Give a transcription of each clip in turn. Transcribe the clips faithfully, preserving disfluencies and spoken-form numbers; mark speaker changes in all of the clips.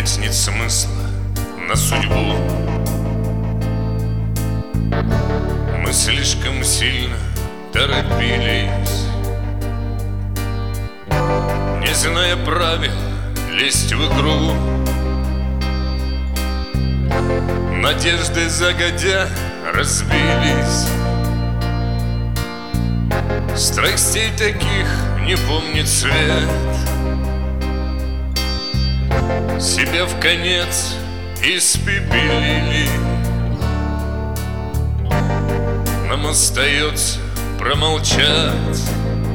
Speaker 1: Опять нет смысла на судьбу. Мы слишком сильно торопились, не зная правил, лезть в игру. Надежды загодя разбились, страстей таких не помнит свет. Себя в конец испепелили. Нам остается промолчать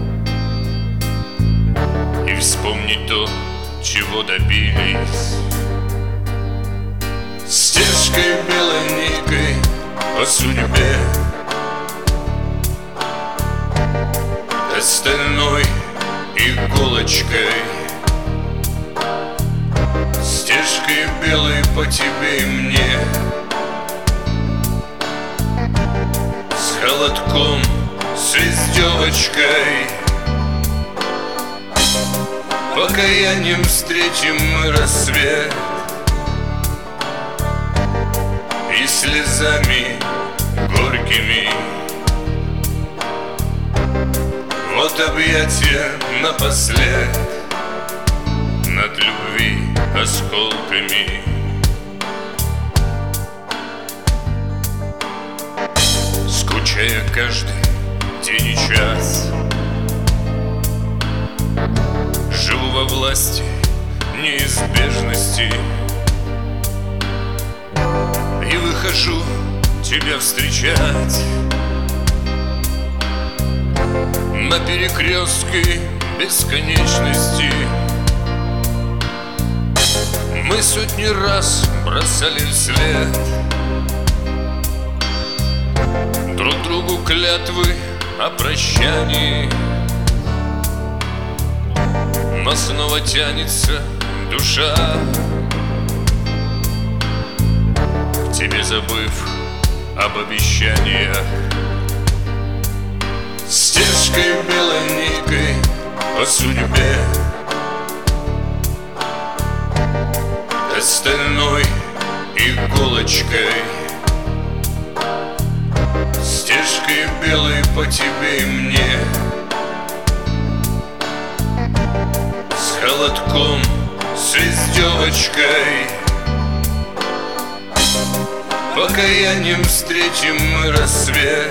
Speaker 1: и вспомнить то, чего добились. Стежкой белой никой по судьбе, остальной иголочкой. Стежкой белой по тебе и мне, с холодком, с издевочкой. Покаянием встретим мы рассвет и слезами горькими. Вот объятия напослед над любви осколками. Скучая каждый день и час, живу во власти неизбежности и выхожу тебя встречать на перекрестке бесконечности. Мы сотни раз бросали вслед друг другу клятвы о прощании, но снова тянется душа к тебе, забыв об обещаниях. Стежкой белой никой по судьбе, остальной иголочкой. Стежкой белой по тебе и мне, с холодком, с издевочкой. Покаянием встретим мы рассвет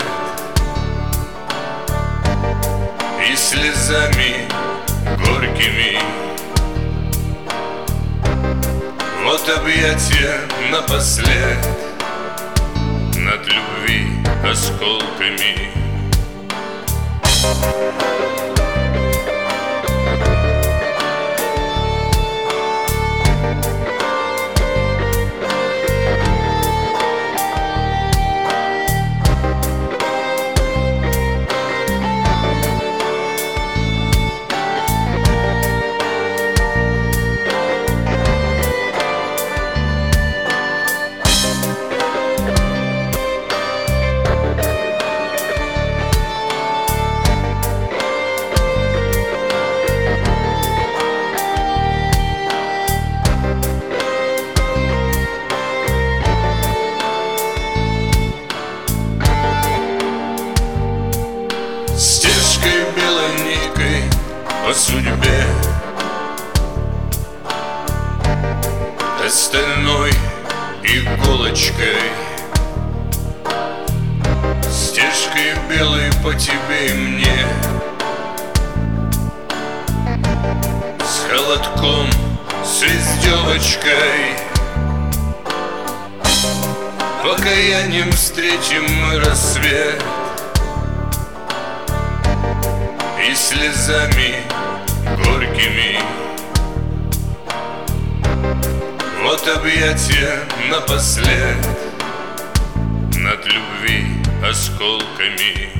Speaker 1: и слезами горькими. Вот объятия напослед над любви осколками. Стежкой белой никой по судьбе, остальной иголочкой. Стежкой белой по тебе и мне, с холодком, с издевочкой. Покаянием встретим мы рассвет и слезами горькими. Вот объятия напослед над любви осколками.